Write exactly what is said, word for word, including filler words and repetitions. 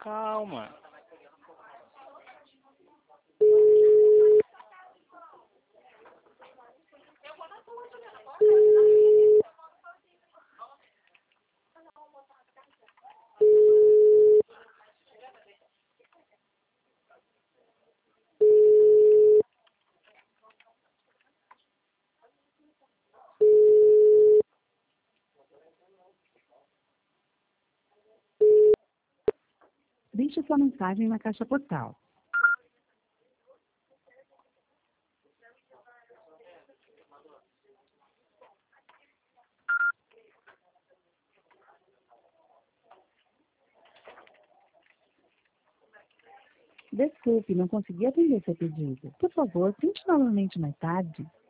Calma. Deixe sua mensagem na caixa postal. Desculpe, não consegui atender seu pedido. Por favor, tente novamente mais tarde.